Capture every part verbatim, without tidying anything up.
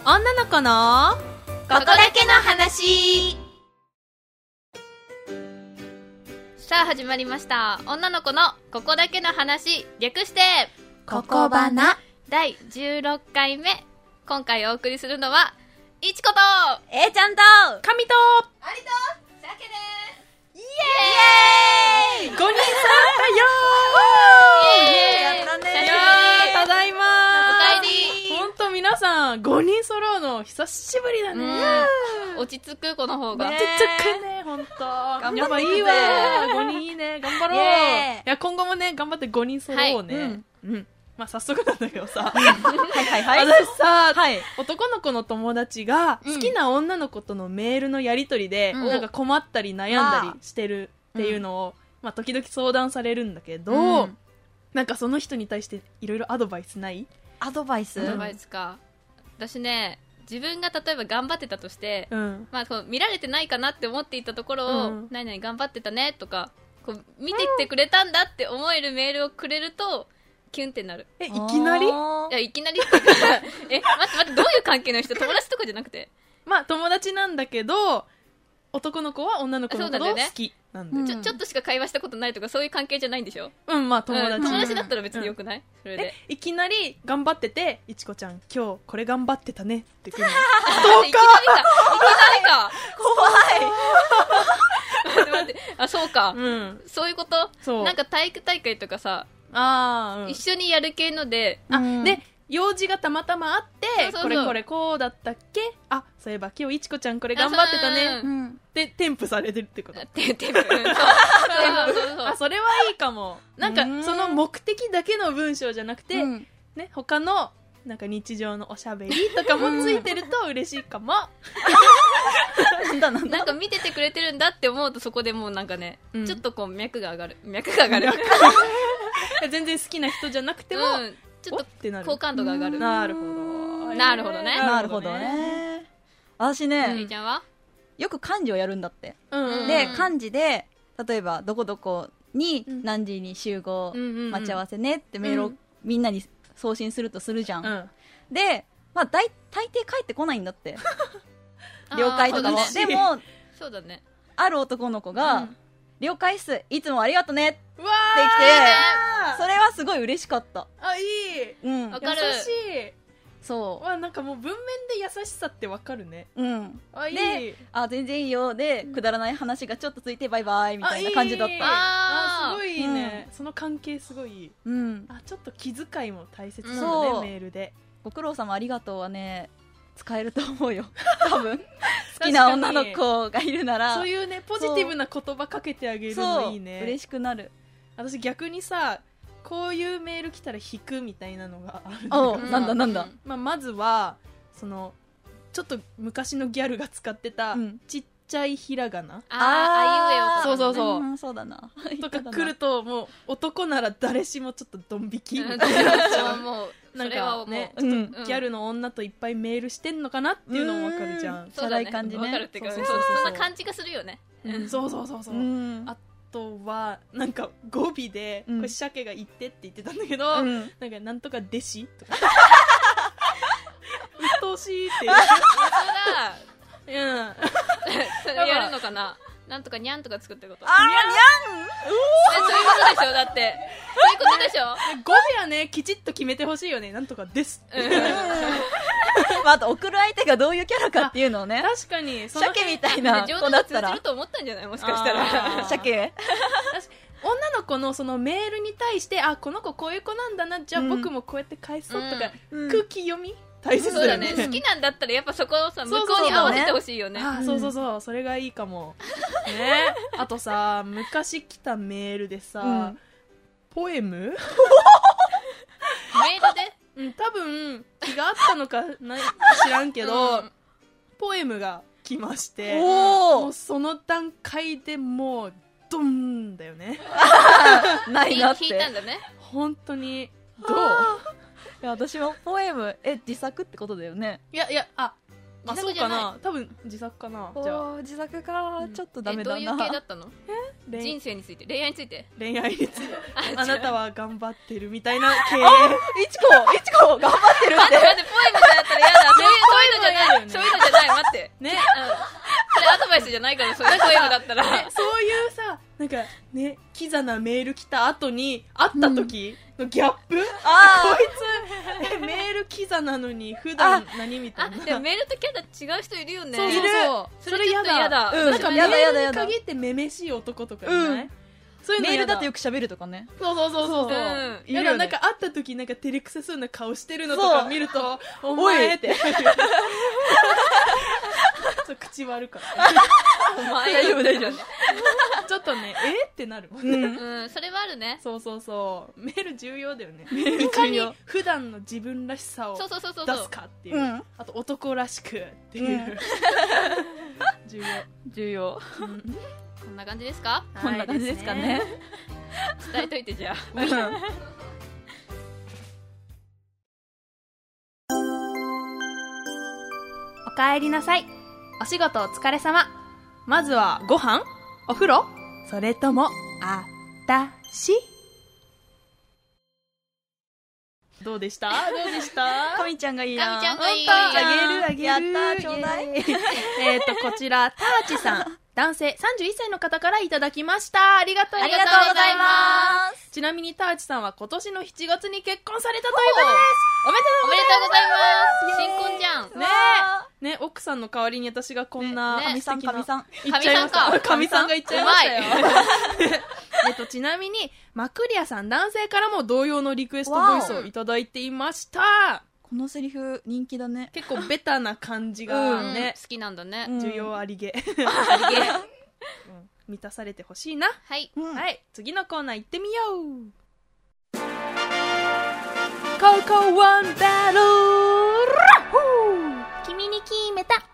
女の子のここだけの話。 さあ始まりました。女の子のここだけの話、略してここばなだいじゅうろっかいめ。今回お送りするのはいちことえーちゃんと神とありとシャケです。 イエーイごにん揃ったよーイエーイやったねー。 いやーただいまー。 おかえり。 ほんと皆さんごにん揃うの久しぶりだね。 うん、落ち着くこの方が、 落ち着くね、ほんと。 頑張ってねやっぱいいわー。ごにんいいね、頑張ろう。 イエーイ。 いや、今後もね、頑張ってごにん揃おうね。 はいうんうんまあ早速なんだけどさ、 はいはいはい。 私さ、 はい。 男の子の友達が好きな女の子とのメールのやり取りで、 うんなんか困ったり悩んだりしてるっていうのを、まあ時々相談されるんだけど、 うんなんかその人に対していろいろアドバイスない？ アドバイスアドバイスか。私ね、自分が例えば頑張ってたとして、 うんまあ、こう見られてないかなって思っていたところを、 うん何々頑張ってたねとかこう見てきてくれたんだって思えるメールをくれるとキュンってなる。 え、いきなり？ いやいきなりっていうかえ待って待って、どういう関係の人？友達とかじゃなくて、 まあ友達なんだけど、男の子は女の子のことを好きなんだよ。 うんちょちょっとしか会話したことないとかそういう関係じゃないんでしょ？ うん、まあ友達。 うん友達だったら別によくない？それでえ、いきなり頑張ってて、いちこちゃん今日これ頑張ってたねってくるの。 いきなりかいきなりか待って待って、あ、そうか、 うん。 そういうこと。 そうなんか体育大会とかさ、 あー、うん。 一緒にやる系ので、 あ、 うんで、用事がたまたまあって、 そうそうそうこれこれこうだったっけ？あ、そういえば今日いちこちゃんこれ頑張ってたね。 ううん。 で、添付されてるってこと。 ててうんそうそうそうそうあ、それはいいかも。なんかう、んその目的だけの文章じゃなくて、 うんね、他の、なんか日常のおしゃべりとかもついてると嬉しいかも。 なんだなんだ。 なんか見ててくれてるんだって思うとそこでもうなんかね、 うんちょっとこう脈が上がる脈が上がる全然好きな人じゃなくても、 うん、ちょっとおってなる。 好感度が上がる。 なるほど。 なるほどねなるほど。ね。私ゆねり、ちゃんはよく漢字をやるんだって。 うん。 で、 うん漢字で、例えば、どこどこにうん何時に集合、 うんうんうん待ち合わせねってメールをうんみんなに送信するとするじゃん。 うん。 で、まあ、大大抵帰ってこないんだって。了解とかも。 あーそうだねでも、 そうだね。 ある男の子が、 うん了解っす、いつもありがとねってうわきて、 ーそれはすごい嬉しかった。 あ、いい。 うんわ。かる優しい。 そわ、なんかもう文面で優しさってわかるね。 う。うん。 あ、いい。 であ、全然いいよ。で、くだらない話がちょっとついてバイバイみたいな感じだっあいいた。 あーあ、すごいいいね。その関係すごいいい。 うん。 あ、ちょっと気遣いも大切なんそうだね、メールで。 ご苦労様ありがとうはね、使えると思うよ。多分。好きな女の子がいるなら。 そういうね、ポジティブな言葉かけてあげるのいいね。 嬉しくなる。 私逆にさ、こういうメール来たら引くみたいなのがあるんだおけど、 なんだなんだ。 まあ、まずはそのちょっと昔のギャルが使ってた、 うんちっちゃいひらがなあーあいうえおとかね。 そうそうそううん、そうだな。 とか来るともう男なら誰しもちょっとドン引きうんみたいなそうもうなんそれはもう、 かね、 うんちょっとギャルの女といっぱいメールしてんのかなっていうのもわかるじゃん。 そうだね、 チャラい感じねわかるっていうか、そううそそうそうそうそんな感じがするよね。 うんそうそうそうそうう。 ん。 あとはなんか語尾で、 うんこれ鮭が言ってって言ってたんだけど、 うんなんかなんとか弟子とか鬱陶しいってそうだうんそれやるのかな。なんとかにゃんとか作ってること。 あー、にゃんえそういうことでしょ。だってそういうことでしょ。 語尾はねきちっと決めてほしいよね。なんとかですうんまあ、あと送る相手がどういうキャラかっていうのをね。 確かにその鮭みたいな上子だったら手に通じる。と思ったんじゃない、もしかしたあら。 ー鮭女の子のそのメールに対してあこの子こういう子なんだなじゃあうん僕もこうやって返そうとか、 うん空気読み大切だよね。 そうだね。好きなんだったらやっぱそこをさ、向そうそうこうに合わせてほしいよね。 あそうそうそうそれがいいかもね。あとさ昔来たメールでさ、 うんポエムメールでうん多分気があったのかな知らんけど、 うんポエムが来ましておーもうその段階でもうドンだよね。 ないなって。 引いたんだね。 本当にどういや私もポエム、え、自作ってことだよね。 いやいやああそうか自作じゃないな多分自作かな。じゃあおー自作か、ちょっとダメだな。 えどういう系だったの？ 恋人生について、恋愛について。 恋愛についてあなたは頑張ってるみたいな系。 いちこ、いちこ、頑張ってるって。 待って待って、ポエムだったらやだ。そういう、そういうのじじゃないから、そういうポエムだったら。 そういうさ、なんかね、キザなメール来た後に会った時のギャップ、 あこいつえメールキザなのに普段何みたあ、 いな。 でもメールとキャラ違う人いるよね。 そうそうそうそれちょっと嫌だ。 うんなんかメやだやだーやだルに限ってめめしい男とかいない、 うんそういうのメールだとよよく喋るとかね。 そうそうそうそうそう、 うんやだ、なんか会った時なんか照れくさそうな顔してるのとか見るとおおい前ってそう口悪かったお前大丈夫大丈夫。 ちょっとねえってなるもんね、 うん、それはあるね。 そうそうそうメール重要だよね。 ール重要いかに普段の自分らしさをそうそうそうそう。 出すかっていう、 うんあと男らしくっていう、 うん重要、 重要。 うんこんな感じですか？ こんな感じですかね。 伝えといて、じゃあ。 おかえりなさい。お仕事お疲れ様。まずはご飯？お風呂？それともあたし？どうでしたどうでしたかみちゃんがいいな。 かみちゃんがいい。 あげるあげる。 やったーちょうだい。 イエーイえっと、こちら、ターチさん。男性さんじゅういっさいの方からいただきました。ありがとうございます。 ありがとうございます。 ちなみにターチさんは今年のしちがつに結婚されたということです。おおめめでとうございます。 でとうございます。新婚じゃん。 ねえ、ね、奥さんの代わりに私がこんな、 ねかみさん、かみさん。 言っちゃいました。かみさんが言っちゃいましたよ。えっと、ちなみに、マクリアさん男性からも同様のリクエストボイスをいただいていました。 このセリフ人気だね。 結構ベタな感じがうんね、 好きなんだね。 うん需要ありげ。 ありげ。 うん満たされてほしいな。 はい。 うんはい、次のコーナー行ってみよう。ココワンバトル君に決めた。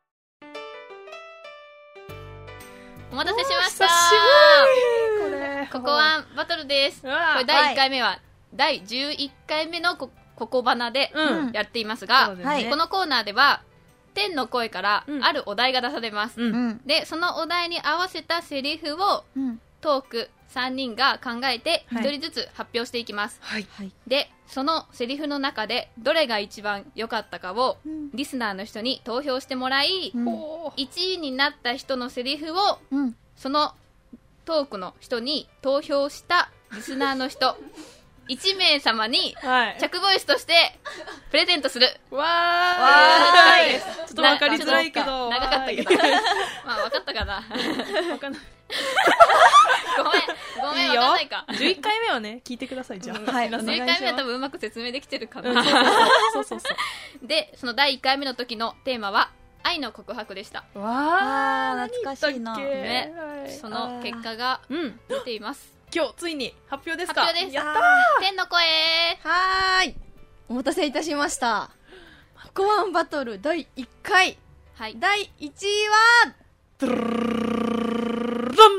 お待たせしました。 久しぶりこれここはバトルです。こうわれだいいっかいめは、だいじゅういっかいめのこここばなでうんやっていますそがう、だよねはいこのコーナーでは、天の声からうんあるお題が出されます。 うんうん。 で、そのお題に合わせたセリフをうん。 トークさんにんが考えてはいひとりずつ発表していきます。 はいはい。 で、そのセリフの中でどれが一番良かったかをうん。 リスナーの人に投票してもらい、 うんほいちいになった人のセリフをうん。 そのトークの人に投票したリスナーの人いちめい様にうはい着ボイスとしてプレゼントする。 わーわーいちょっとわかりづらいけど長かったけどまあ分かったかなわかんないごめんごめんいいよ分かんないか。 じゅういっかいめはね聞いてください。じゃあ、 はい皆さんじゅういっかいめは多分分うまく説明できてるかうんな、 そうそうそうでそのだいいっかいめの時のテーマは愛の告白でした。 そうわーあー懐かしいな何言ったっけねはいその結果がうん出ています。 今日ついに発表ですか。 発表です。 やった天の声。 はーい。お待たせいたしました。ココワンバトルだいいっかい。 はい。 だいいちいは、 ードゥルルルルルルルルル神でー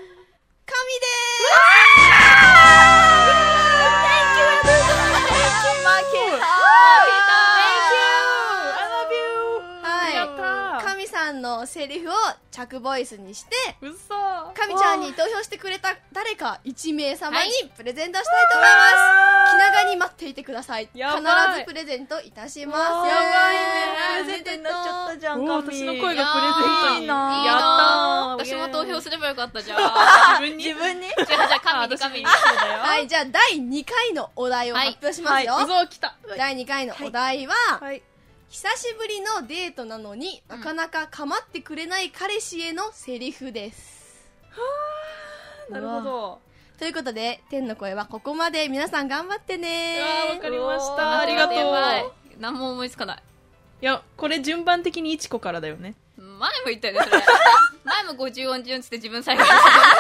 やったはい。 ー神さんのセリフを着ボイスにして、 うそ神ちゃんに投票してくれた誰かいちめい様にプレゼントしたいと思いわます。 ー気長に待っていてください。必やばいずプレゼントいたします。 やばいねプレゼントになっちゃったじゃん、 おーか私み。 の声がプレゼントにいいなーやったー私も投票すればよかったじゃん。 自分に自分にじゃあ、じゃあ、神に神に。 そうだよはい、じゃあだいにかいのお題を発表しますよ。 うそ来ただいにかいのお題は、 はい久しぶりのデートなのになかなか構ってくれない彼氏へのセリフです。 なるほどということで、天の声はここまで。皆さん頑張ってうねわーわかりましうわーたありがとうやばいい何も思いつかない。 やこれ順番的にいちこからだよね。 前も言ったよね、それ。前もごじゅう音順つって自分最後に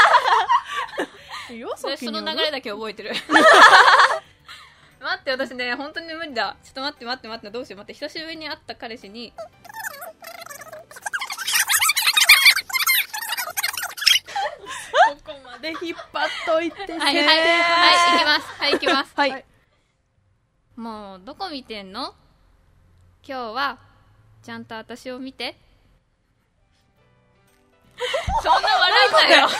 よそれその流れだけ覚えてる。待って、私ね、本当に無理だ。ちょっと待って待って待って、どうしよう、待って、久しぶりに会った彼氏に、 ここまで引っ張っといてはいはい、はい、行きます。はい、行きます。 はいはいもう、どこ見てんの？今日は、ちゃんと私を見て。そんな笑うなよ。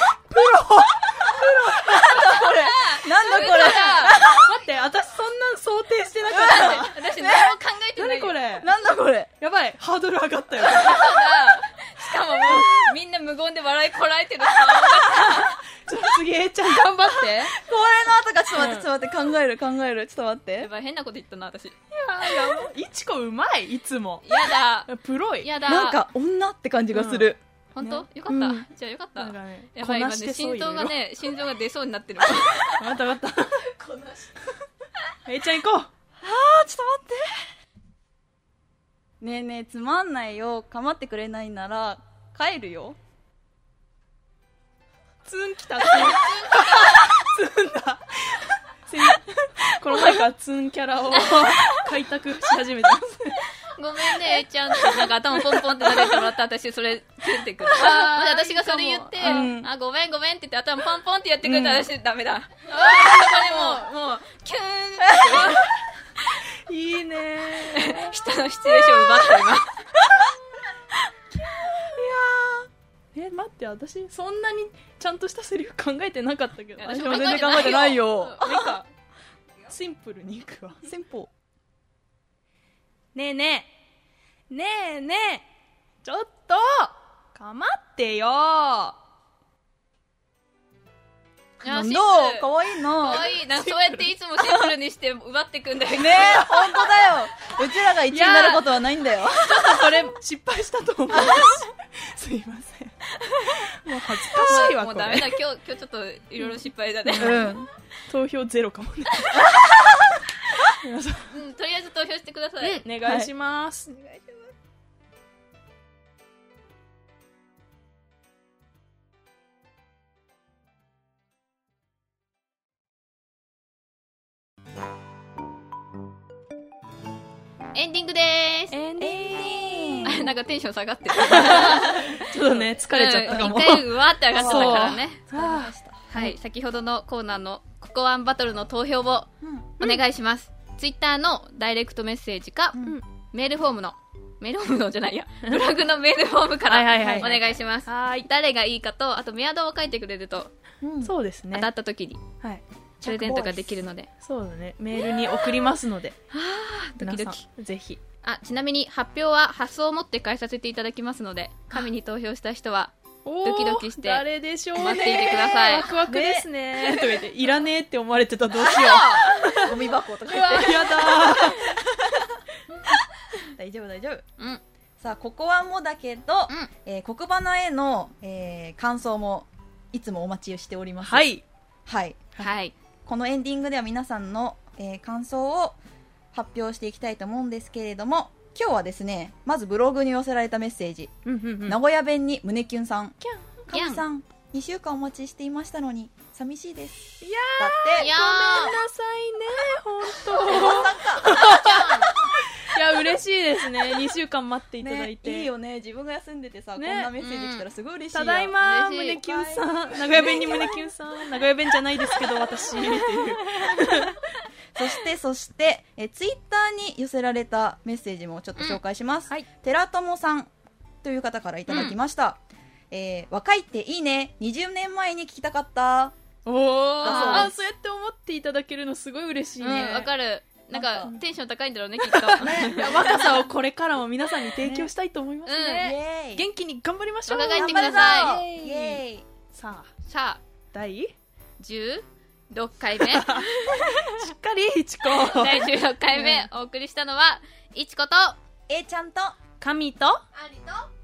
なんだこれ。 待って私そんなん想定してなかった私何も考えてないよ。 何これなんだこれ。 やばいハードル上がったよしかももう、 みんな無言で笑いこらえてる顔ちょっと次 A ちゃん頑張ってこれの後がちょっと待ってちょっと待って考える考えるちょっと待ってやばい変なこと言ったな私。 いやもういちこうまいいつもやだプロいやだなんか女って感じがする、 本当ねよかった、 うんじゃあよかったなんかねやばい今ねこなしてそう心臓がいね心臓が出そうになってるろいろ分かった分かった A ちゃん行こうあーちょっと待ってねえねえつまんないよ構ってくれないなら帰るよツンきたツンツンだせこの前からツンキャラを開拓し始めてますごめんね A ちゃんってなんか頭ポンポンって撫でてもらった私それ蹴ってくるあで私がそれ言って、 うんあごめんごめんって言って頭ポンポンってやってくれたら、 うん私ダメだあーそこでもうもうキューンっていいねー人のシチュエーション奪った今え待って私そんなにちゃんとしたセリフ考えてなかったけどいや私でも全然考えてないよなんかシンプルにいくわ先方ねえねえねえねえちょっとかまってよなんいやシンプルだかわいいなかわいいなんかそうやっていつもシンプルにして奪ってくんだよねえ本当だようちらがいちになることはないんだよこれ失敗したと思うすいませんもう恥ずかしいわこもうダメだれ今日今日ちょっといろいろ失敗だね、 うん投票ゼロかもね皆さんうん、とりあえず投票してください、 お願いします、 お願いしますエンディングでーすエンディングあなんかテンション下がってるちょっとね疲れちゃったかも、 うん一回うわーって上がってたからねあはい、先ほどのコーナーのココワンバトルの投票をお願いします、ツイッターのダイレクトメッセージか、 うんメールフォームのメールフォームのじゃないやブログのメールフォームかはいはいはいらお願いします、 はーい誰がいいかとあとメアドを書いてくれるとうんそうですね当たった時にはいプレゼントができるのでそうだねメールに送りますのでドキドキ皆さんぜひあちなみに発表は発送をもって返させていただきますので紙に投票した人はドドキドキして誰でしょうね待っていてくださいワクワクですねとか言っていらねえって思われてたらどうしよゴミ箱とかううわ言ってやだ大丈夫大丈夫うんさあここはもだけど、 うんえー、黒花への、えー感想もいつもお待ちしておりますはいはいはいこのエンディングでは皆さんの、えー感想を発表していきたいと思うんですけれども今日はですねまずブログに寄せられたメッセージ、 うんうんうん名古屋弁に胸キュンさんキャンキャンかみさんにしゅうかんお待ちしていましたのに寂しいですいやだっていやーごめんなさいね本当いや嬉しいですねにしゅうかん待っていただいて、 ね、いいよね自分が休んでてさ、 ねこんなメッセージ来たらすごい嬉しいよ、 ただいま嬉しい胸キュンさん名古屋弁に胸キュンさん名古屋弁じゃないですけど私っていうそしてそしてえツイッターに寄せられたメッセージもちょっと紹介します、 うんはい寺友さんという方からいただきました、えー若いっていいねにじゅうねんまえに聞きたかったおおだそうですあそうやって思っていただけるのすごい嬉しいうんねわかるなんかなんかテンション高いんだろうねきっといや若さをこれからも皆さんに提供したいと思いますねね、 イエーイ元気に頑張りましょう若返ってくださいイエーイさあさあ第じゅうろっかいめしっかりいちこだいじゅうろっかいめお送りしたのはいちこと A ちゃんと神とありと